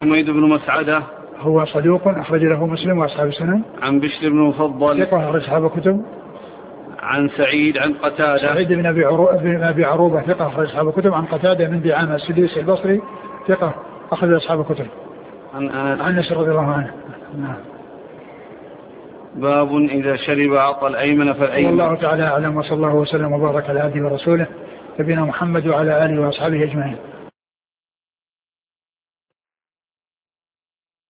حميد بن مسعدة هو صدوق أخرج له مسلم وأصحاب السنن. عن بشر بن مفضل ثقة أخرج أصحاب الكتب. عن سعيد عن قتادة سعيد بن أبي عروبة ثقة أخرج أصحاب الكتب. عن قتادة بن دعامة السدوسي البصري ثقة أخرج أصحاب الكتب. عن أنس رضي الله عنه. نعم. باب إذا شرب أعطى الأيمن فالأيمن. والله تعالى أعلم، وصلى الله وسلم وبارك على عبده ورسوله نبينا محمد وعلى آله وأصحابه أجمعين.